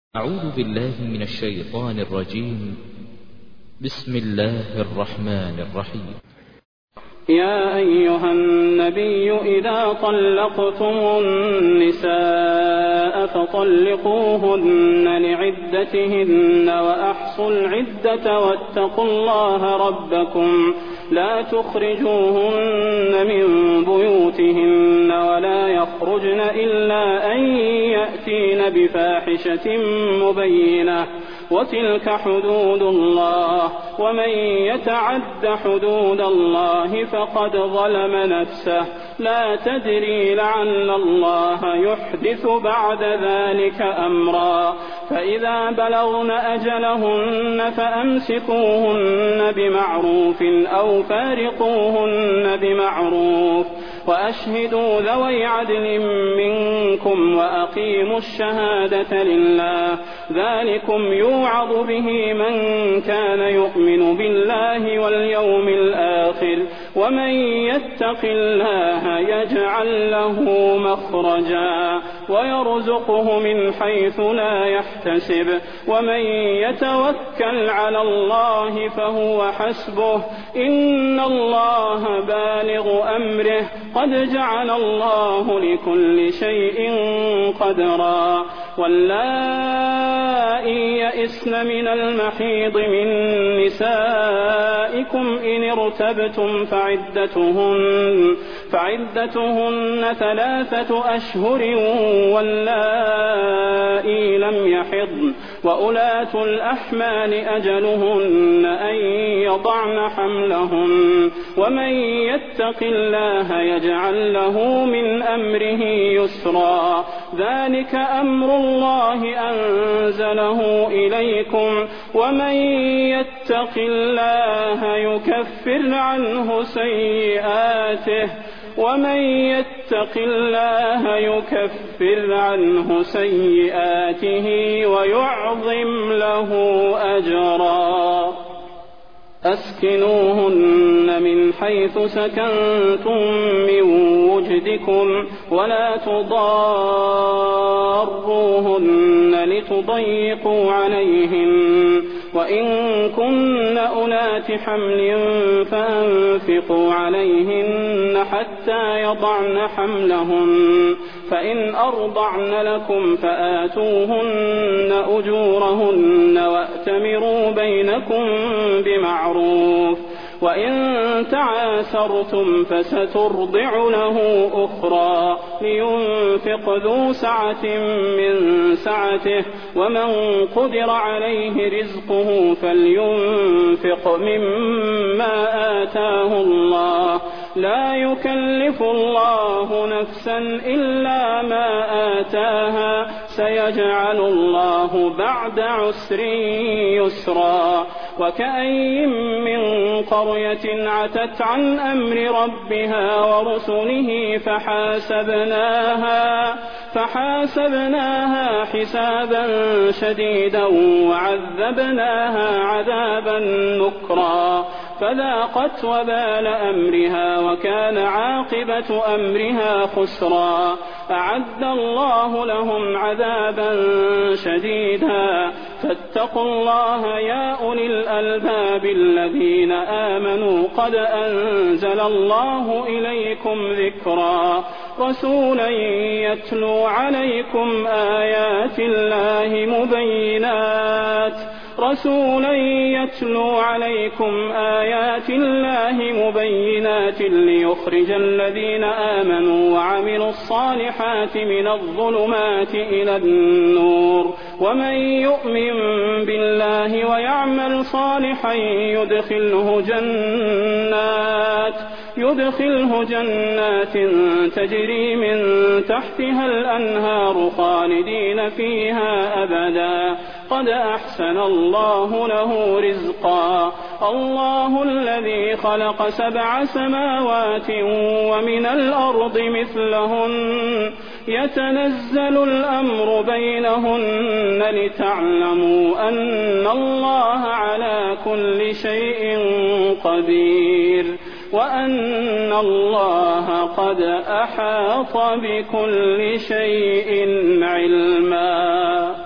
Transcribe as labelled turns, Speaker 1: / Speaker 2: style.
Speaker 1: أعوذ بالله من الشيطان الرجيم. بسم الله الرحمن الرحيم.
Speaker 2: يا أيها النبي إذا طلقتم النساء فطلقوهن لعدتهن وأحصوا العدة واتقوا الله ربكم لا تخرجوهن من بيوتهن ولا يخرجن إلا أن يأتين بفاحشة مبينة وتلك حدود الله ومن يتعد حدود الله فقد ظلم نفسه لا تدري لعل الله يحدث بعد ذلك أمرا فإذا بلغن أجلهن فأمسكوهن بمعروف أو فارقوهن بمعروف وأشهدوا ذوي عدل منكم وأقيموا الشهادة لله ذلكم يوعظ به من كان يؤمن بالله واليوم الآخر ومن يتق الله يجعل له مخرجا ويرزقه من حيث لا يحتسب ومن يتوكل على الله فهو حسبه إن الله بالغ أمره قد جعل الله لكل شيء قدرا واللائي يئسن من المحيض من نسائكم إن ارتبتم فعدتهن 3 أشهر واللائي لم يحضن وأولاة الأحمال أجلهن أن يضعن حملهن ومن يتق الله يجعل له من أمره يسرا ذلك أمر الله أنزله إليكم ومن يتق الله يكفر عنه سيئاته ويعظم له أجرا أسكنوهن من حيث سكنتم من وجدكم ولا تضاروهن لتضيقوا عليهن وإن كن أولات حمل فأنفقوا عليهن حتى يضعن حملهن فإن أرضعن لكم فآتوهن أجورهن وأتمروا بينكم بمعروف وإن تعاسرتم فسترضع له أخرى لينفق ذو سعة من سعته ومن قدر عليه رزقه فلينفق مما آتاه الله لا يكلف الله نفسا إلا ما آتاها سيجعل الله بعد عسر يسرا وكأي من قرية عتت عن أمر ربها ورسله فحاسبناها حسابا شديدا وعذبناها عذابا نكرا فذاقت وبال أمرها وكان عاقبة أمرها خسرا أعد الله لهم عذابا شديدا فاتقوا الله يا أولي الألباب الذين آمنوا قد أنزل الله إليكم ذكرا رسولا يتلو عليكم آيات الله مبينات ليخرج الذين آمنوا وعملوا الصالحات من الظلمات إلى النور ومن يؤمن بالله ويعمل صالحا يدخله جنات تجري من تحتها الأنهار خالدين فيها أبدا قد أحسن الله له رزقا الله الذي خلق 7 سماوات ومن الأرض مثلهن يتنزل الأمر بينهن لتعلموا أن الله على كل شيء قدير وأن الله قد أحاط بكل شيء علما.